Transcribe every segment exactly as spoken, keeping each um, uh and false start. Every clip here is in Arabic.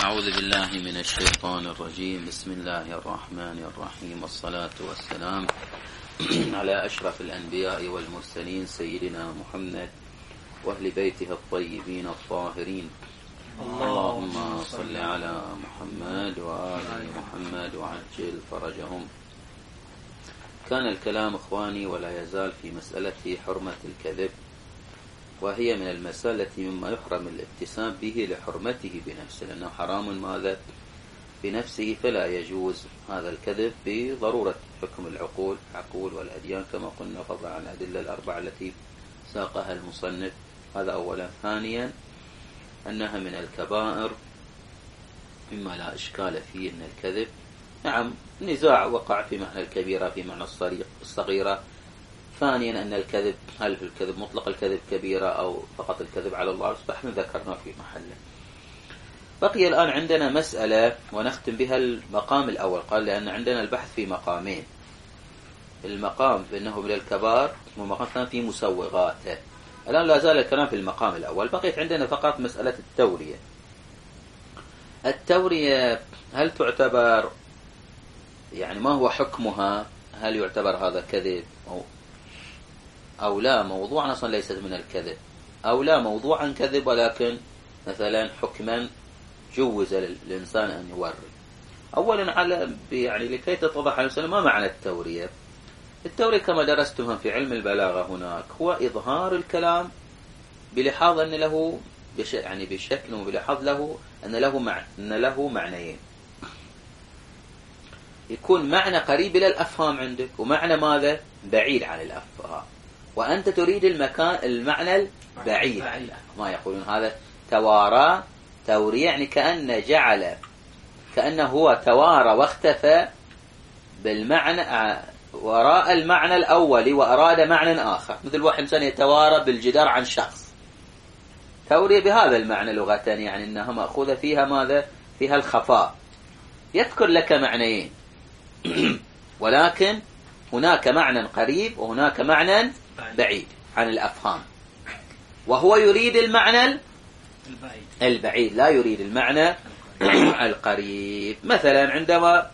أعوذ بالله من الشيطان الرجيم. بسم الله الرحمن الرحيم، والصلاة والسلام على أشرف الأنبياء والمرسلين سيدنا محمد وأهل بيته الطيبين الطاهرين. اللهم صل على محمد وآل محمد وعجل فرجهم. كان الكلام إخواني ولا يزال في مسألة حرمة الكذب، وهي من المسألة مما يحرم الابتسام به لحرمته بنفسه، لأنه حرام ماذا بنفسه، فلا يجوز هذا الكذب بضرورة حكم العقول عقول والأديان كما قلنا، فضلا عن الأدلة الأربعة التي ساقها المصنف. هذا أولا. ثانيا أنها من الكبائر مما لا إشكال فيه، أن الكذب نعم نزاع وقع في معنى الكبيرة في معنى الصغيرة. ثانيا أن الكذب، هل في الكذب مطلق الكذب كبيرة أو فقط الكذب على الله سبحانه، ذكرنا في محله. بقي الآن عندنا مسألة ونختم بها المقام الأول. قال لأن عندنا البحث في مقامين، المقام بأنه من الكبار والمقام الثاني في مسوغاته. الآن لا زال الكلام في المقام الأول. بقيت عندنا فقط مسألة التورية. التورية هل تعتبر، يعني ما هو حكمها؟ هل يعتبر هذا كذب أو أو لا موضوعا أصلا ليست من الكذب، أو لا موضوعا كذب ولكن مثلا حكما جوز للإنسان أن يوري. أولا على يعني لكي تتضح للإنسان ما معنى التورية. التورية كما درستمها في علم البلاغة هناك هو إظهار الكلام بلحاظ أن له بش يعني بشكل وبلحاظ له أن له معنى أن له معنيين. يكون معنى قريب إلى الأفهام عندك، ومعنى ماذا بعيد عن الأفهام، وأنت تريد المكان المعنى البعيد. ما يقولون هذا توارى تورية، يعني كأن جعل كأنه هو توارى واختفى بالمعنى وراء المعنى الأول وأراد معنى آخر، مثل واحد إنسان يتوارى بالجدار عن شخص. تورية بهذا المعنى لغة، يعني أنها مأخوذة فيها ماذا؟ فيها الخفاء. يذكر لك معنيين ولكن هناك معنى قريب وهناك معنى بعيد عن الأفهام، وهو يريد المعنى البعيد لا يريد المعنى القريب. مثلا عندما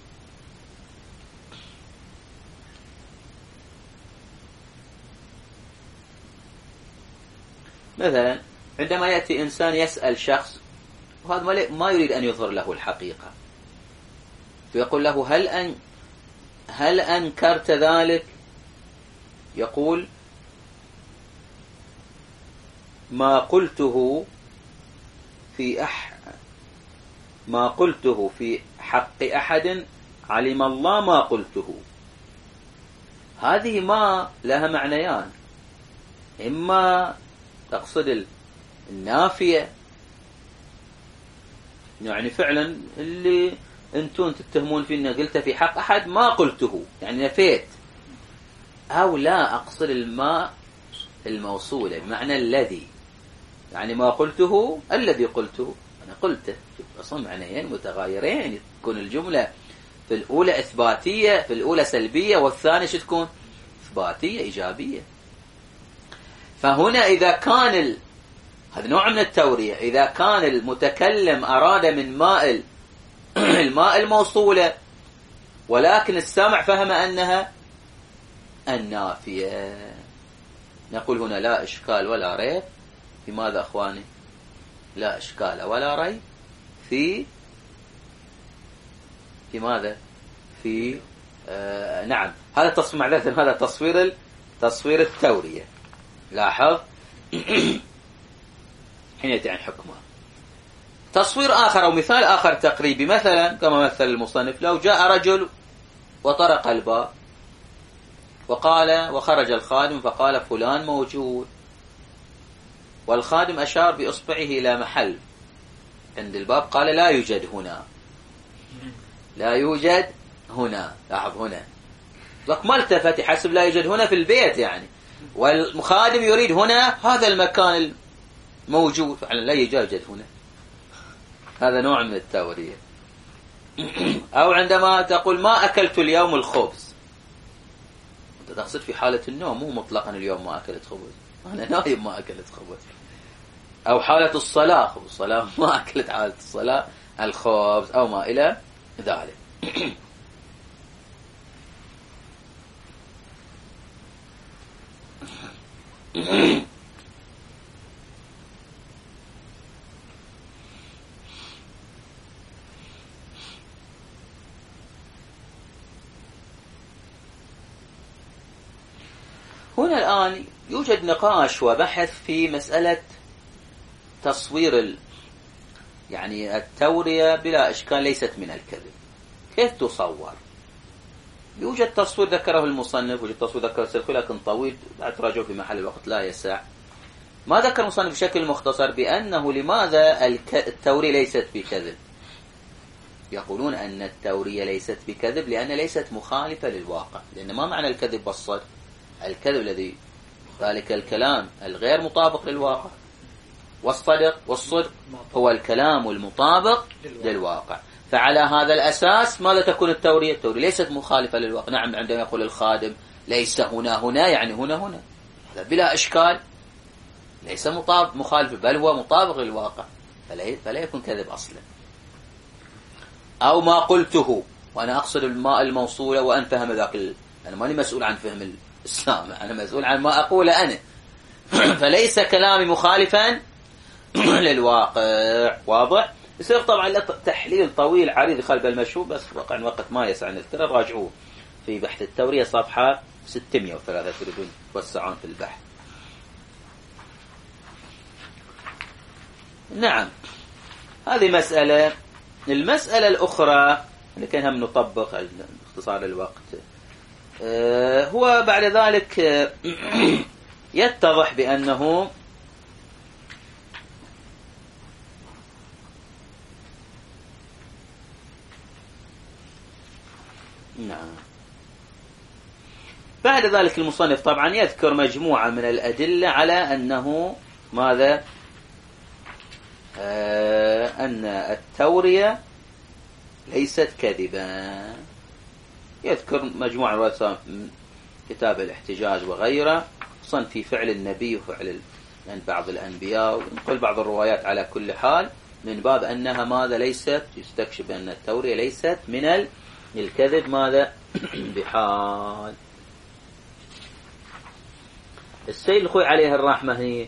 مثلا عندما يأتي إنسان يسأل شخص، وهذا ما يريد أن يظهر له الحقيقة، فيقول له هل أن هل أنكرت ذلك؟ يقول ما قلته في أح ما قلته في حق أحد علم الله ما قلته. هذه ما لها معنيان، إما تقصد النافية، يعني فعلا اللي أنتم تتهمون في أنه قلت في حق أحد ما قلته، يعني نفيت. أو لا أقصد الماء الموصولة بمعنى الذي، يعني ما قلته الذي قلته أنا قلته. أصلا معنيين متغايرين، تكون الجملة في الأولى إثباتية، في الأولى سلبية، والثانية شو تكون؟ إثباتية إيجابية. فهنا إذا كان ال... هذا نوع من التورية. إذا كان المتكلم أراد من ماء الماء الموصولة، ولكن السامع فهم أنها النافية، نقول هنا لا إشكال ولا ريب في ماذا أخواني؟ لا إشكال ولا ريب في في ماذا؟ في آه نعم هذا تصوير معذرة هذا تصوير تصوير التورية. لاحظ حين يأتي عن حكمها. تصوير آخر أو مثال آخر تقريبي، مثلا كما مثل المصنف، لو جاء رجل وطرق الباب وقال وخرج الخادم فقال فلان موجود، والخادم أشار بإصبعه إلى محل عند الباب قال لا يوجد هنا، لا يوجد هنا. لاحظ هنا لك ما التفت، يحسب لا يوجد هنا في البيت يعني، والخادم يريد هنا هذا المكان الموجود، فعلا لا يوجد هنا. هذا نوع من التورية. أو عندما تقول ما أكلت اليوم الخبز، أنت تقصد في حالة النوم، مو مطلقا اليوم ما أكلت خبز، أنا نايم ما أكلت خبز. أو حالة الصلاة، الصلاة ما أكلت حالة الصلاة، الخبز أو ما إلى ذلك. هنا الآن يوجد نقاش وبحث في مسألة تصوير ال... يعني التورية بلا إشكال ليست من الكذب. كيف تصور؟ يوجد تصوير ذكره المصنف، يوجد تصوير ذكره السلفي لكن طويل، بعد تراجعه في محل الوقت لا يسع. ما ذكر المصنف بشكل مختصر بأنه لماذا التورية ليست بكذب. يقولون أن التورية ليست بكذب لأن ليست مخالفة للواقع. لأن ما معنى الكذب والصدق؟ الكذب الذي ذلك الكلام الغير مطابق للواقع، والصدق والصدق هو الكلام المطابق للواقع. فعلى هذا الأساس ماذا تكون التورية؟ التورية ليست مخالفة للواقع. نعم، عندما يقول الخادم ليس هنا هنا يعني هنا هنا، هذا بلا إشكال ليس مطابق مخالف، بل هو مطابق للواقع، فلا, فلا يكون كذب أصلا. أو ما قلته وأنا أقصد الماء الموصولة وأن فهم ذاك ال... أنا ماني مسؤول عن فهم السامع، أنا مسؤول عن ما أقول أنا. فليس كلامي مخالفا للواقع. واضح؟ يصير طبعا تحليل طويل عريض خلف المشهور، بس وقع وقت ما يسع نذكره. راجعوه في بحث التورية صفحة ستمائة وثلاثة تريدون توسعون في البحث. نعم، هذه مسألة. المسألة الأخرى لكي هم نطبق اختصار الوقت، هو بعد ذلك يتضح بأنه نعم بعد ذلك المصنف طبعا يذكر مجموعة من الأدلة على أنه ماذا؟ آه أن التورية ليست كذبا. يذكر مجموعة روايات من كتاب الاحتجاج وغيره، خصوصا في فعل النبي وفعل يعني بعض الأنبياء، ونقول بعض الروايات على كل حال من باب أنها ماذا؟ ليست يستكشف أن التورية ليست من الكذب ماذا؟ بحال. السيد الخوي عليه الرحمة هي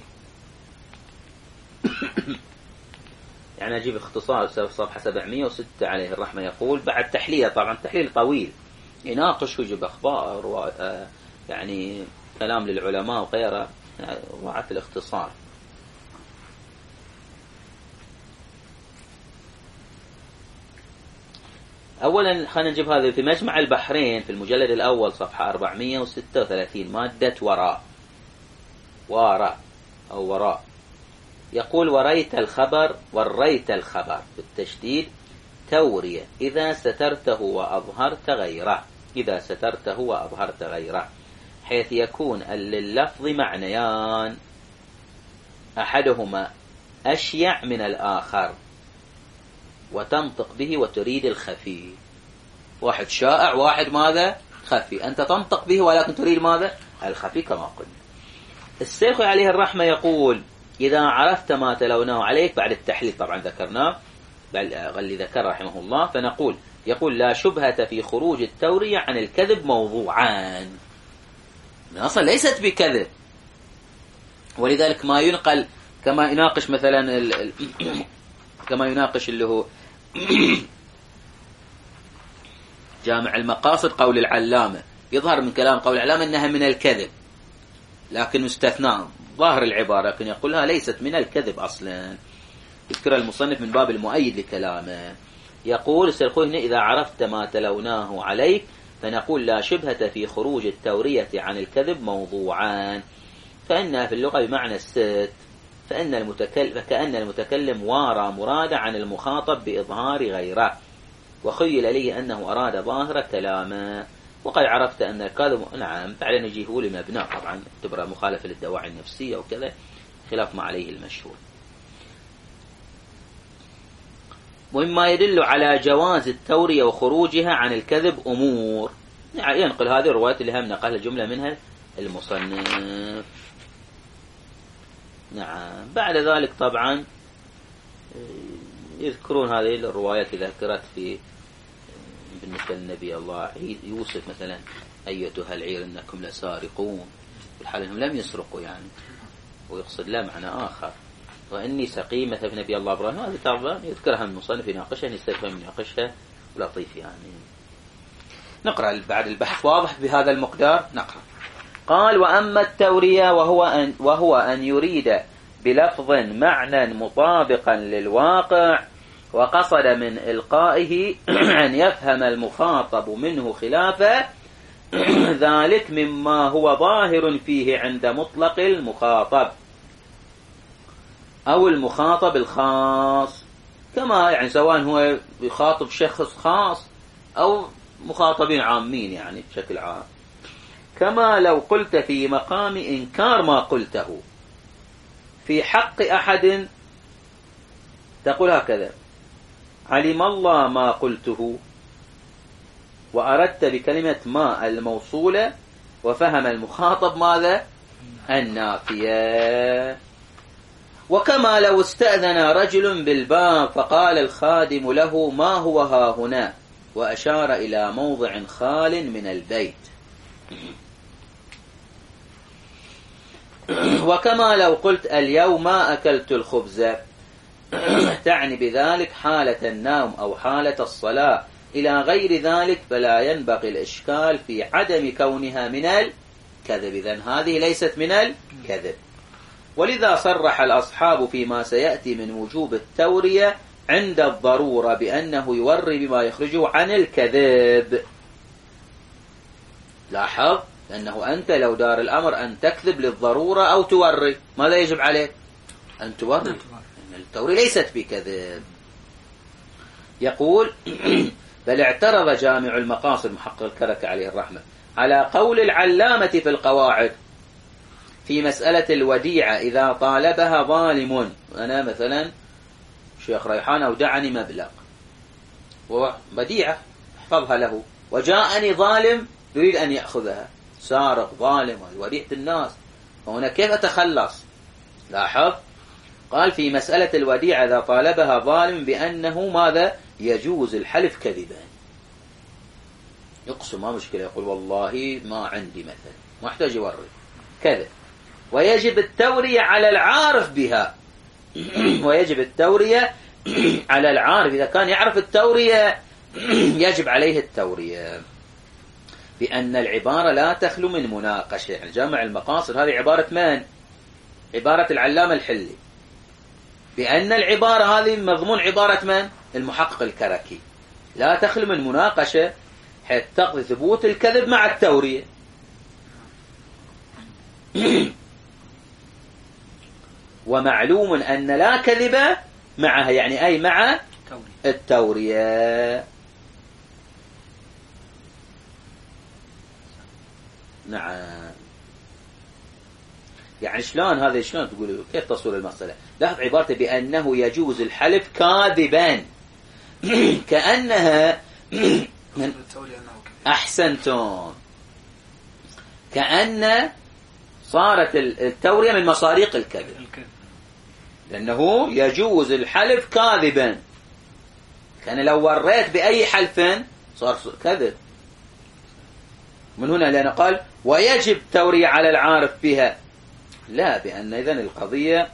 يعني أجيب اختصار صفحة سبعمائة وستة عليه الرحمة، يقول بعد تحليل، طبعا تحليل طويل يناقش ويجيب أخبار و... يعني كلام للعلماء وغيره، وعت الاختصار. أولا خلينا نجيب هذا في مجمع البحرين في المجلد الأول صفحة أربعمائة وستة وثلاثين مادة وراء وراء أو وراء، يقول وريت الخبر وريت الخبر بالتشديد تورية إذا سترته وأظهرت غيره، إذا سترته وأظهرت غيره، حيث يكون لللفظ معنيان أحدهما أشيع من الآخر وتنطق به وتريد الخفي. واحد شائع واحد ماذا؟ خفي. أنت تنطق به ولكن تريد ماذا؟ الخفي كما قلنا. الشيخ عليه الرحمة يقول إذا عرفت ما تلوناه عليك، بعد التحليل طبعا ذكرناه بل اللي ذكر رحمه الله، فنقول يقول لا شبهة في خروج التورية عن الكذب موضوعان، أصلا ليست بكذب. ولذلك ما ينقل كما يناقش مثلا ال ال كما يناقش اللي هو جامع المقاصد قول العلامة، يظهر من كلام قول العلامة أنها من الكذب لكن استثناء ظاهر العبارة، لكن يقولها ليست من الكذب أصلا. يذكر المصنف من باب المؤيد لكلامه، يقول السلخوي إذا عرفت ما تلوناه عليك فنقول لا شبهة في خروج التورية عن الكذب موضوعان، فإنها في اللغة بمعنى الست، فإن المتكلم فكأن المتكلم وارى مراد عن المخاطب بإظهار غيره، وخيل لي أنه أراد ظاهر كلامه، وقد عرفت أن الكاذب نعم بعد نجيه لمبنى طبعا تبرى مخالفة للدواعي النفسية وكذا، خلاف ما عليه المشهور. ومما يدل على جواز التورية وخروجها عن الكذب أمور، يعني ينقل هذه الروايات اللي هم نقل الجملة منها المصنف. نعم بعد ذلك طبعا يذكرون هذه الروايات إذا ذكرت في بالنسبة للنبي الله يوصف مثلا أيتها العير إنكم لسارقون، في الحال إنهم لم يسرقوا يعني، ويقصد لا معنى آخر. وإني سقيم مثل نبي الله إبراهيم، هذه ترى يذكرها المصنف يناقشها، يستفهم يناقشها ولطيف يعني. نقرأ بعد البحث واضح بهذا المقدار نقرأ. قال: وأما التورية وهو أن, وهو أن يريد بلفظ معنى مطابقا للواقع، وقصد من إلقائه أن يفهم المخاطب منه خلافه ذلك مما هو ظاهر فيه عند مطلق المخاطب أو المخاطب الخاص، كما يعني سواء هو يخاطب شخص خاص أو مخاطبين عامين يعني بشكل عام. كما لو قلت في مقام إنكار ما قلته في حق أحد، تقول هكذا: علم الله ما قلته، وأردت بكلمة ما الموصولة، وفهم المخاطب ماذا؟ النافية. وكما لو استأذن رجل بالباب فقال الخادم له: ما هو ها هنا؟ وأشار إلى موضع خال من البيت. وكما لو قلت اليوم ما أكلت الخبز، تعني بذلك حالة النوم أو حالة الصلاة إلى غير ذلك، فلا ينبغي الإشكال في عدم كونها من الكذب. إذن هذه ليست من الكذب. ولذا صرح الأصحاب فيما سيأتي من وجوب التورية عند الضرورة بأنه يوري بما يخرجه عن الكذب. لاحظ أنه أنت لو دار الأمر أن تكذب للضرورة أو توري، ماذا يجب عليك؟ أن توري. التوري ليست بكذب. يقول: بل اعترض جامع المقاصد محقق الكركي عليه الرحمة على قول العلامة في القواعد في مسألة الوديعة إذا طالبها ظالم. أنا مثلا شيخ ريحان أودعني مبلغ ووديعة احفظها له، وجاءني ظالم يريد أن يأخذها، سارق ظالم وديعة الناس، فهنا كيف أتخلص؟ لاحظ، قال في مسألة الوديعة إذا طالبها ظالم بأنه ماذا؟ يجوز الحلف كذبا. يقسم ما مشكلة، يقول والله ما عندي مثلا، ما احتاج يوري كذب. ويجب التورية على العارف بها ويجب التورية على العارف، إذا كان يعرف التورية يجب عليه التورية، بأن العبارة لا تخلو من مناقشة. يعني جامع المقاصد هذه عبارة من؟ عبارة العلامة الحلي، بأن العبارة هذه مضمون عبارة من؟ المحقق الكركي، لا تخلو من مناقشة حيث تقضي ثبوت الكذب مع التورية. ومعلوم أن لا كذب معها، يعني أي مع التورية. نعم. يعني شلون هذا؟ شلون تقول كيف تصور المسألة؟ لاحظ عبارته بأنه يجوز الحلف كاذبا، كأنها من أحسنتم، كأن صارت التورية من مصاريق الكذب، لأنه يجوز الحلف كاذبا. كان لو وريت بأي حلف صار كذب. من هنا لأنه قال ويجب تورية على العارف بها، لا، بأن إذن القضية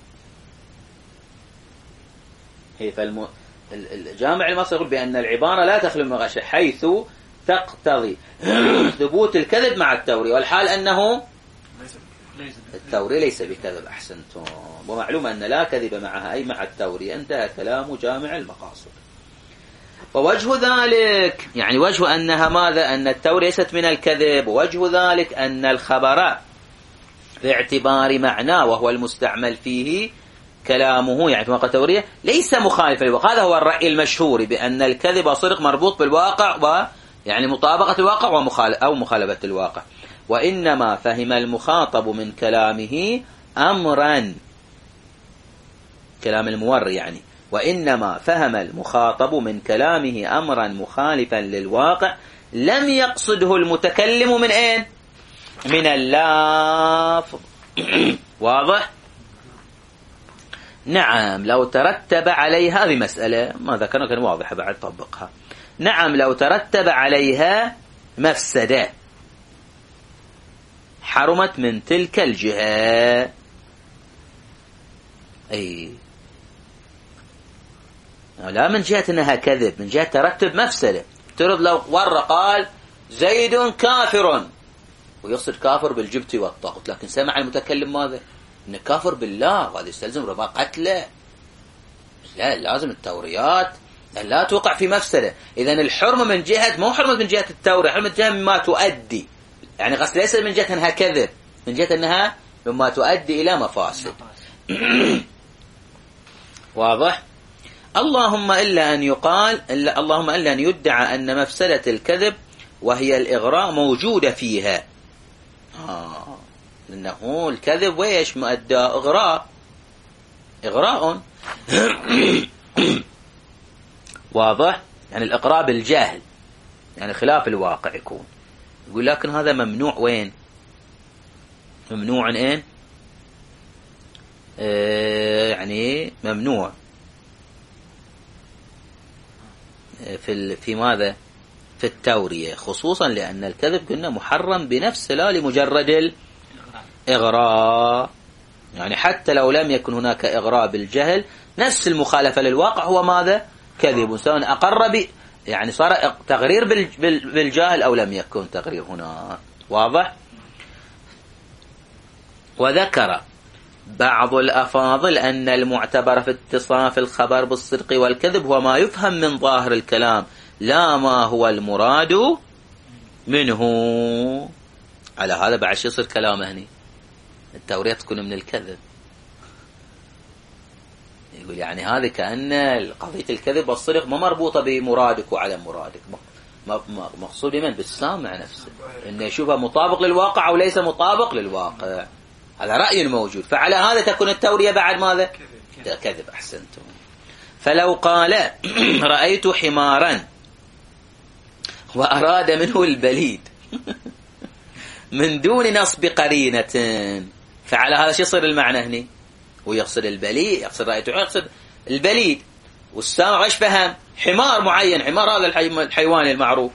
هي فالم... الجامع المصري يقول بأن العبارة لا تخلو من غش حيث تقتضي ثبوت الكذب مع التورية، والحال أنه التورية ليس بكذب. أحسنتم. ومعلوم أن لا كذب معها أي مع التورية. انتهى كلام جامع المقاصد. ووجه ذلك يعني وجه أنها ماذا؟ أن التورية ليست من الكذب. ووجه ذلك أن الخبر باعتبار معناه وهو المستعمل فيه كلامه يعني في موقع التورية ليس مخالفا، وهذا هو الرأي المشهور بأن الكذب صدق مربوط بالواقع، ويعني مطابقة الواقع ومخالف أو مخالفة الواقع. وإنما فهم المخاطب من كلامه أمرا، كلام الموري يعني، وإنما فهم المخاطب من كلامه أمرا مخالفا للواقع لم يقصده المتكلم من أين؟ من اللفظ. واضح؟ نعم لو ترتب عليها، هذه مسألة ما ذكرنا كان واضحة بعد طبقها. نعم لو ترتب عليها مفسدة حرمت من تلك الجهة. أي لا من جهة أنها كذب، من جهة ترتب مفسدة. افترض لو ور قال زيد كافر، ويقصد كافر بالجبت والطاغوت، لكن سمع المتكلم ماذا؟ إنه كافر بالله، وهذا يستلزم ربا قتله. لا لازم التوريات لا توقع في مفسدة. إذن الحرمة من جهة، مو حرمة من جهة التورية، حرمة من جهة مما تؤدي، يعني قصد ليس من جهة أنها كذب، من جهة أنها مما تؤدي إلى مفاسد. واضح؟ اللهم إلا أن يقال إلا اللهم إلا أن يدعى أن مفسدة الكذب وهي الإغراء موجودة فيها. آه. لأنه الكذب ويش مؤدى إغراء إغراء واضح؟ يعني الإقراء بالجهل، يعني خلاف الواقع يكون. يقول لكن هذا ممنوع وين؟ ممنوع إيه؟ آه يعني ممنوع في في ماذا؟ في التورية، خصوصا لأن الكذب قلنا محرم بنفسه لا لمجرد الإغراء. يعني حتى لو لم يكن هناك إغراء بالجهل، نفس المخالفة للواقع هو ماذا؟ كذب، سواء أقر ب يعني صار تغرير بالجاهل أو لم يكن تغرير هنا. واضح؟ وذكر بعض الأفاضل أن المعتبر في اتصاف الخبر بالصدق والكذب هو ما يفهم من ظاهر الكلام لا ما هو المراد منه. على هذا بعد شو يصير كلامه هني؟ التورية تكون من الكذب. يقول يعني هذه كأن قضية الكذب والصدق ما مربوطة بمرادك وعدم مرادك، مقصود بمن؟ بالسامع نفسه، إنه يشوفها مطابق للواقع أو ليس مطابق للواقع. هذا رأي موجود، فعلى هذا تكون التورية بعد ماذا؟ كذب. أحسنتم. فلو قال رأيت حمارا وأراد منه البليد من دون نصب قرينة، فعلى هذا شو يصير المعنى هني؟ ويقصد البليد، يقصد رأيته، يقصد البليد، والسامع ايش فهم؟ حمار معين، حمار هذا الحيوان المعروف،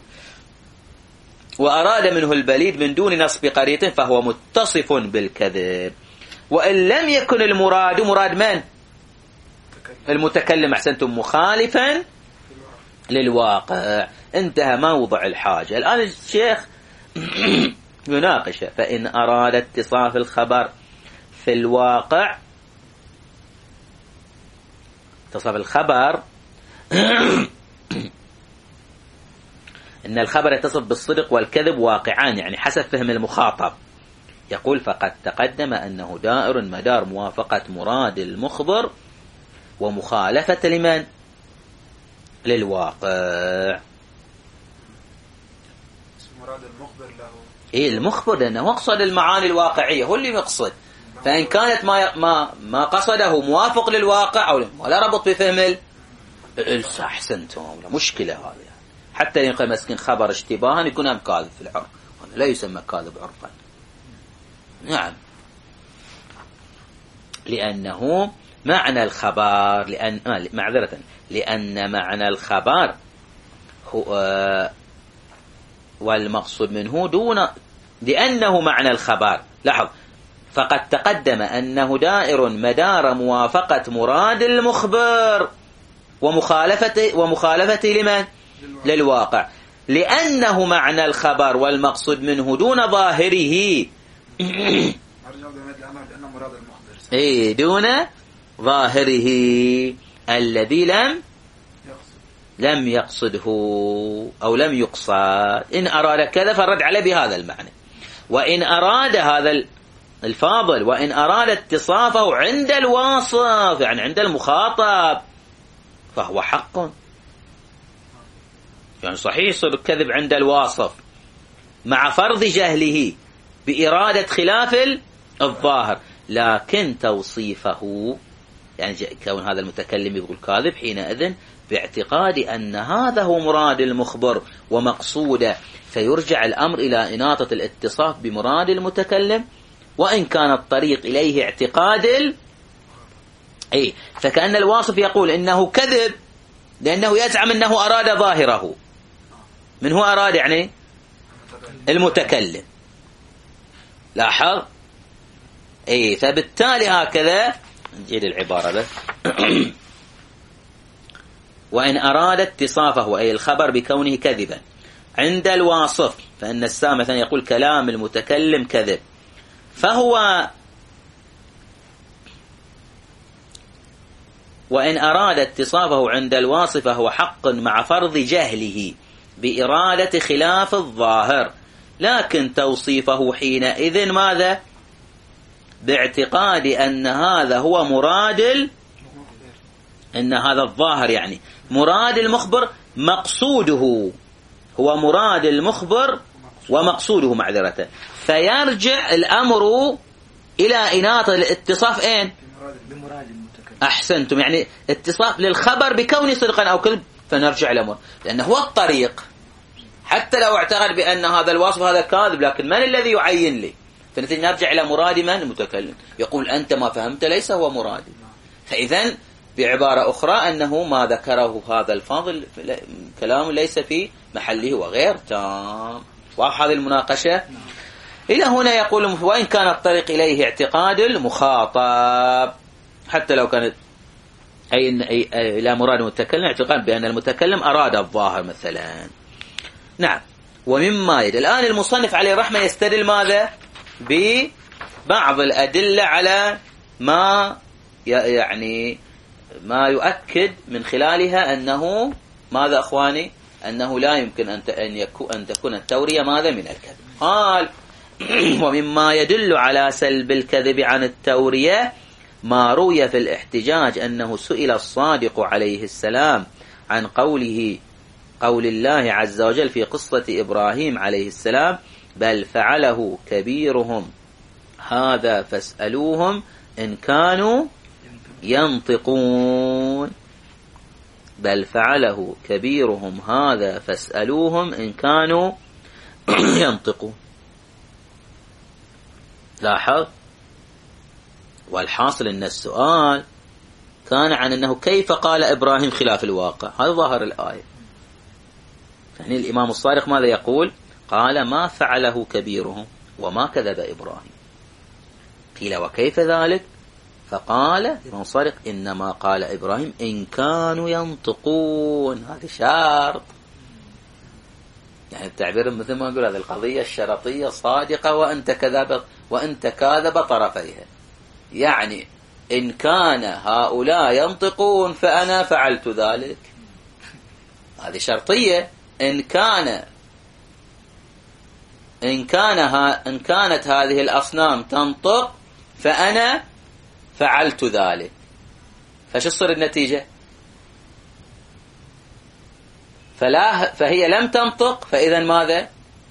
وأراد منه البليد من دون نصب قرينة فهو متصف بالكذب. وإن لم يكن المراد مراد من؟ المتكلم. أحسنتم. مخالفا للواقع. انتهى موضع الحاجة. الآن الشيخ يناقشه. فإن أراد اتصاف الخبر في الواقع، اتصاف الخبر إن الخبر يتصف بالصدق والكذب واقعان، يعني حسب فهم المخاطب. يقول فقد تقدم أنه دائر مدار موافقة مراد المخبر ومخالفة لمن؟ للواقع. مراد المخبر له إيه المخبر، لأنه يقصد المعاني الواقعية، هو اللي يقصد. فإن كانت ما ما ما قصده موافق للواقع أو ولا ربط بفهم الأحسنتم، مشكلة هذه. حتى ينقل مسكين خبر اشتباها يكون هم كاذب في العرف، لا يسمى كاذب عرفا. نعم، لأنه معنى الخبر، لأن معذرة لأن معنى الخبر هو والمقصود منه دون، لأنه معنى الخبر. لاحظ، فقد تقدم أنه دائر مدار موافقة مراد المخبر ومخالفة ومخالفة لمن؟ للواقع. لأنه معنى الخبر والمقصود منه دون ظاهره إيه دون ظاهره الذي لم لم يقصده أو لم يقصد. إن أراد كذا فرد عليه بهذا المعنى. وإن أراد هذا الفاضل وإن أراد اتصافه عند الواصف، يعني عند المخاطب، فهو حق. يعني صحيح يصير الكذب عند الواصف مع فرض جهله بإرادة خلاف الظاهر، لكن توصيفه يعني كون هذا المتكلم يقول كاذب حينئذ باعتقاد أن هذا هو مراد المخبر ومقصوده، فيرجع الأمر إلى إناطة الاتصاف بمراد المتكلم، وإن كان الطريق إليه اعتقاد أي فكأن الواصف يقول إنه كذب لأنه يزعم أنه أراد ظاهره. من هو أراد يعني المتكلم. لاحظ. أي فبالتالي هكذا نجيل العبارة بس وإن أراد اتصافه أي الخبر بكونه كذبا عند الواصف فإن السامع مثلا يقول كلام المتكلم كذب، فهو وإن أراد اتصافه عند الواصف فهو حق مع فرض جهله بإرادة خلاف الظاهر، لكن توصيفه حينئذ ماذا؟ باعتقاد أن هذا هو مراد أن هذا الظاهر يعني مراد المخبر مقصوده، هو مراد المخبر ومقصوده معذرة، فيرجع الأمر إلى إناط الاتصاف أين؟ بمراد المتكلم. أحسنتم، يعني اتصاف للخبر بكون صدقا أو كذب، فنرجع الأمر لأنه هو الطريق. حتى لو اعتقد بأن هذا الوصف هذا كاذب، لكن من الذي يعين لي؟ فنتيجة نرجع إلى مراد من؟ المتكلم. يقول أنت ما فهمت ليس هو مرادي. فإذن بعبارة أخرى أنه ما ذكره هذا الفاضل كلام ليس في محله وغير تام. واضح هذه المناقشة؟ إلى هنا يقول وإن كان الطريق إليه اعتقاد المخاطب، حتى لو كانت أي إلى مراد المتكلم اعتقاد بأن المتكلم أراد الظاهر مثلا. نعم. ومما يد الآن المصنف عليه الرحمة يستدل ماذا؟ ببعض الأدلة على ما يعني ما يؤكد من خلالها أنه ماذا أخواني؟ أنه لا يمكن أن أن تكون التورية ماذا من الكذب. قال ومما يدل على سلب الكذب عن التورية ما روي في الاحتجاج أنه سئل الصادق عليه السلام عن قوله قول الله عز وجل في قصة إبراهيم عليه السلام بل فعله كبيرهم هذا فاسألوهم إن كانوا ينطقون. بل فعله كبيرهم هذا فاسألوهم إن كانوا ينطقون. لاحظ. والحاصل أن السؤال كان عن أنه كيف قال إبراهيم خلاف الواقع. هذا ظاهر الآية. يعني الإمام الصادق ماذا يقول؟ قال ما فعله كبيرهم وما كذب إبراهيم. قيل وكيف ذلك؟ فقال الإمام الصادق إنما قال إبراهيم إن كانوا ينطقون. هذا شرط، يعني التعبير مثل ما نقول هذه القضية الشرطية صادقة وأنت كذب وأنت كاذب طرفيها. يعني إن كان هؤلاء ينطقون فأنا فعلت ذلك. هذه شرطية. إن كان إن كان ها إن كانت هذه الأصنام تنطق فأنا فعلت ذلك. فش تصير النتيجة؟ فلا فهي لم تنطق، فإذا ماذا؟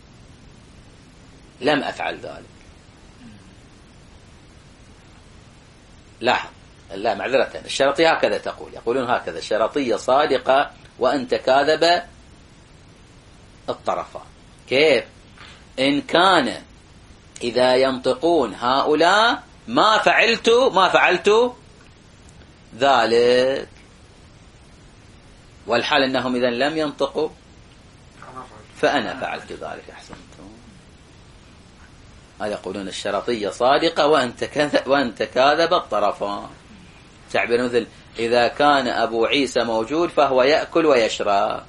لم أفعل ذلك. لاحظ. لا معذرة، الشرطية هكذا تقول، يقولون هكذا الشرطية صادقة وأنت كاذب الطرفان. كيف؟ إن كان إذا ينطقون هؤلاء ما فعلت ما فعلت ذلك، والحال أنهم إذا لم ينطقوا فأنا فعلت ذلك. أحسنتم. هذا يقولون الشرطية صادقة وأنت كذب وأنت كاذب الطرفان. تعبير مثل إذا كان أبو عيسى موجود فهو يأكل ويشرب،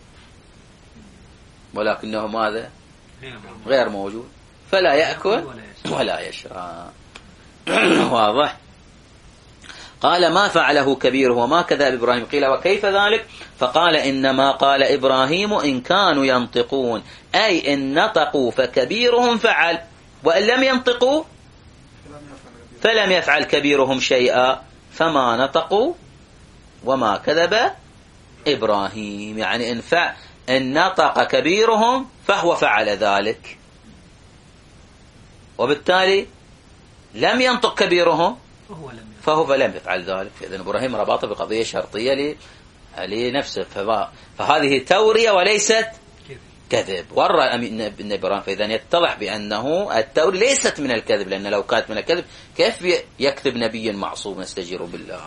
ولكنه ماذا؟ غير موجود، فلا يأكل ولا يشرب. واضح. قال ما فعله كبيره وما كذب إبراهيم. قيل وكيف ذلك؟ فقال إنما قال إبراهيم إن كانوا ينطقون، أي إن نطقوا فكبيرهم فعل، وإن لم ينطقوا فلم يفعل كبيرهم شيئا، فما نطقوا وما كذب إبراهيم. يعني إن, فع إن نطق كبيرهم فهو فعل ذلك، وبالتالي لم ينطق كبيرهم فهو فلم يفعل ذلك. إذن إبراهيم رباطه بقضية شرطية لنفسه، فهذه تورية وليست كذب، ورى ابن إبراهيم، فإذا يتضح بأنه التورية ليست من الكذب، لأن لو كانت من الكذب كيف يكذب نبي معصوم نستجير بالله.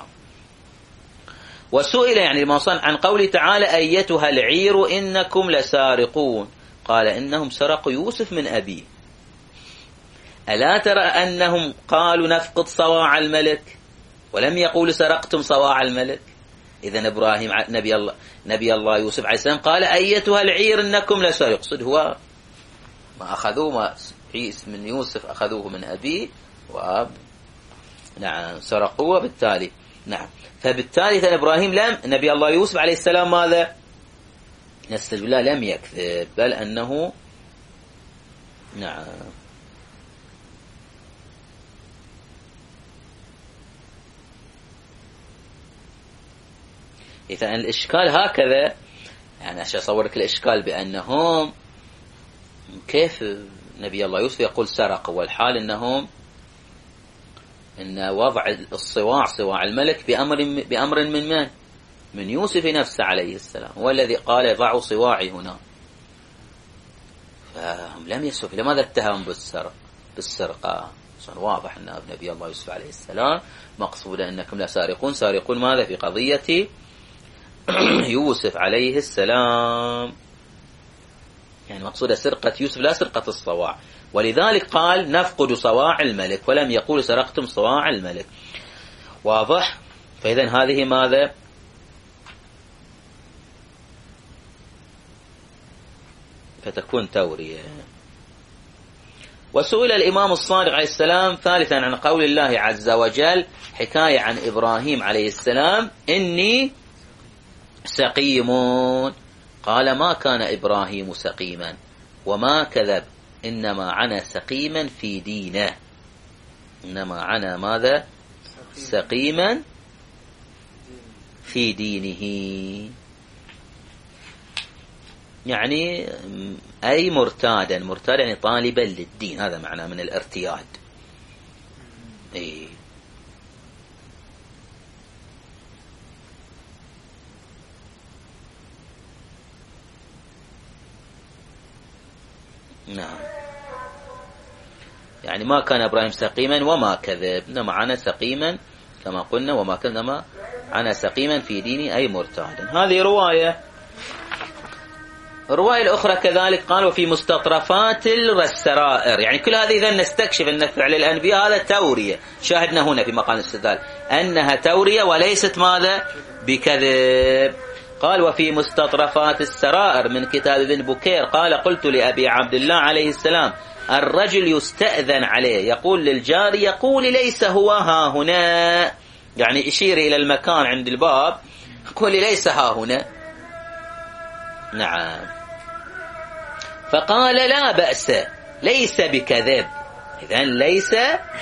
وسئل يعني الموصل عن قوله تعالى أيتها العير إنكم لسارقون، قال إنهم سرقوا يوسف من أبيه. ألا ترى أنهم قالوا نفقد صواع الملك ولم يقولوا سرقتم صواع الملك؟ إذن إبراهيم نبي الله نبي الله يوسف عليه السلام قال أيتها العير إنكم لسارقون، يقصد هو ما أخذوه ما عيسى من يوسف أخذوه من أبيه وأب نعم سرقوه، بالتالي نعم فبالتالي إبراهيم لم نبي الله يوسف عليه السلام ماذا؟ نستجيب الله لم يكذب، بل أنه نعم إذا الإشكال هكذا، يعني عشان أصورك الإشكال بأنهم كيف نبي الله يوسف يقول سرق، والحال أنهم إن وضع الصواع صواع الملك بأمر بأمر من من؟ من يوسف نفسه عليه السلام، هو الذي قال يضعوا صواعي هنا. فهم لم يسف، لماذا اتهم بالسرقة؟ بالسرقة واضح أن نبي الله يوسف عليه السلام مقصود أنكم لا سارقون، سارقون ماذا في قضية يوسف عليه السلام، يعني مقصود سرقة يوسف لا سرقة الصواع، ولذلك قال نفقد صواع الملك ولم يقول سرقتم صواع الملك. واضح؟ فإذا هذه ماذا؟ فتكون تورية. وسئل الإمام الصادق عليه السلام ثالثا عن قول الله عز وجل حكاية عن إبراهيم عليه السلام إني سقيم، قال ما كان إبراهيم سقيما وما كذب، إنما عنا سقيما في دينه، إنما عنا ماذا؟ سقيما في دينه، يعني أي مرتادا، مرتاد يعني طالبا للدين، هذا معنى من الارتياد. إيه نعم، يعني ما كان إبراهيم سقيما وما كذب، إنما عنا سقيما كما قلنا، وما كذب إنما عنا سقيما في ديني أي مرتادا. هذه رواية. الرواية الأخرى كذلك قالوا في مستطرفات السرائر، يعني كل هذه إذا نستكشف أن فعل الأنبياء هذا تورية، شاهدنا هنا في مقام الاستدلال أنها تورية وليست ماذا؟ بكذب. قال وفي مستطرفات السرائر من كتاب ابن بكير قال قلت لأبي عبد الله عليه السلام الرجل يستأذن عليه يقول للجاري يقول ليس هو ها هنا، يعني اشير إلى المكان عند الباب، يقول ليس ها هنا. نعم، فقال لا بأس ليس بكذب، إذن ليس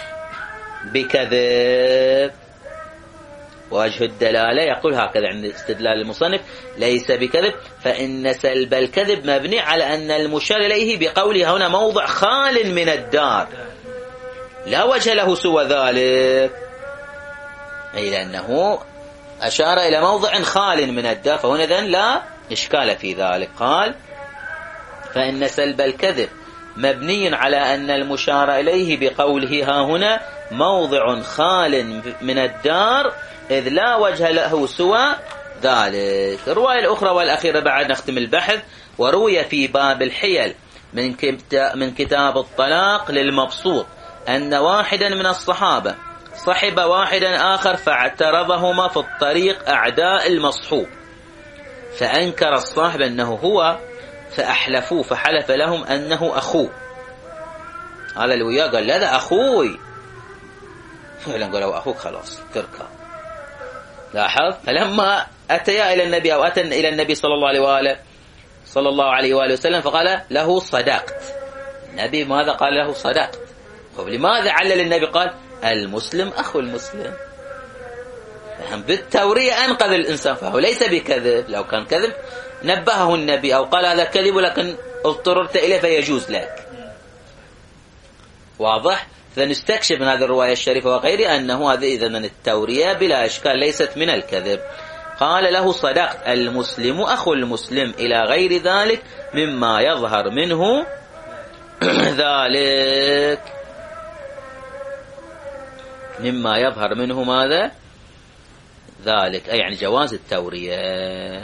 بكذب. وجه الدلالة يقول هكذا عند استدلال المصنف ليس بكذب، فإن سلب الكذب مبني على أن المشار إليه بقوله هنا موضع خال من الدار لا وجه له سوى ذلك، أي لأنه أشار إلى موضع خال من الدار، فهنا ذن لا إشكال في ذلك. قال فإن سلب الكذب مبني على أن المشار إليه بقوله ها هنا موضع خال من الدار إذ لا وجه له سوى ذلك. الرواية الأخرى والأخيرة بعد نختم البحث. وروي في باب الحيل من كتاب الطلاق للمبسوط أن واحدا من الصحابة صحب واحدا آخر فاعترضهما في الطريق أعداء المصحوب، فأنكر الصاحب أنه هو فأحلفوه، فحلف لهم أنه أخوه. هذا اللي وياه قال لا ده أخوي، فعلا قالوا أخوك خلاص تركه. لاحظ، فلما أتيا إلى النبي أو أتى إلى النبي صلى الله عليه وآله صلى الله عليه وآله وسلم فقال له صدقت. النبي ماذا قال له؟ صدقت. لماذا علل النبي قال المسلم أخو المسلم؟ بالتورية أنقذ الإنسان، فهو ليس بكذب. لو كان كذب نبهه النبي أو قال هذا كذب لكن اضطررت إليه فيجوز لك. واضح؟ فنستكشف من هذه الرواية الشريفة وغيرها أنه هذا إذا من التورية بلا إشكال ليست من الكذب. قال له صدقت، المسلم أخو المسلم إلى غير ذلك مما يظهر منه ذلك، مما يظهر منه ماذا؟ ذلك، أي يعني جواز التورية.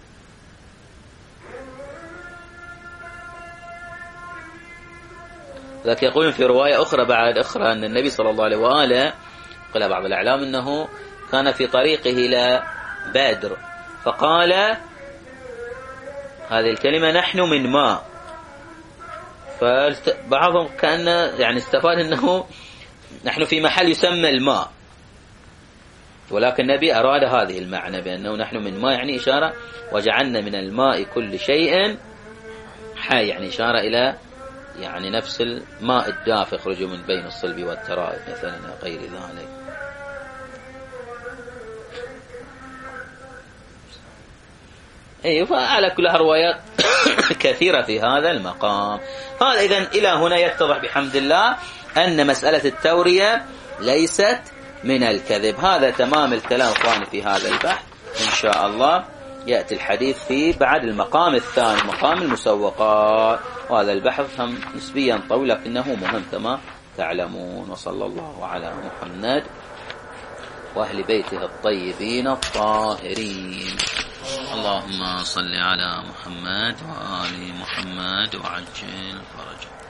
ذاك يقول في رواية أخرى بعد أخرى أن النبي صلى الله عليه وآله قال بعض الأعلام أنه كان في طريقه إلى بدر فقال هذه الكلمة نحن من ماء، فبعضهم كان يعني استفاد أنه نحن في محل يسمى الماء، ولكن النبي أراد هذه المعنى بأنه نحن من ماء، يعني إشارة وجعلنا من الماء كل شيء حي، يعني إشارة إلى يعني نفس الماء الدافئ يخرج من بين الصلب والترائب مثلا غير ذلك. أي فعلى كل روايات كثيرة في هذا المقام. هذا إذن إلى هنا يتضح بحمد الله أن مسألة التورية ليست من الكذب. هذا تمام الكلام اخواني في هذا البحث، إن شاء الله يأتي الحديث فيه بعد المقام الثاني مقام المسوقات، وهذا البحث هم نسبيا طويل لكنه مهم كما تعلمون. وصلى الله على محمد وأهل بيته الطيبين الطاهرين. اللهم صل على محمد وآل محمد وعجل فرجه.